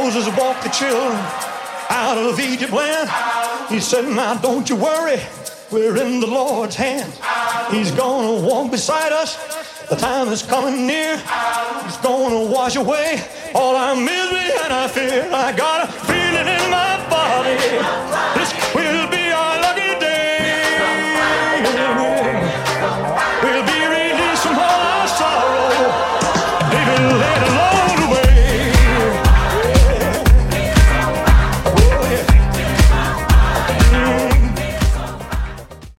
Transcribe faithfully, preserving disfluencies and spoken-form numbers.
Moses walked the children out of Egypt land. He said, now don't you worry, we're in the Lord's hand. He's gonna walk beside us, the time is coming near. He's gonna wash away all our misery and our fear. I got a feeling in my body, this will be our lucky day.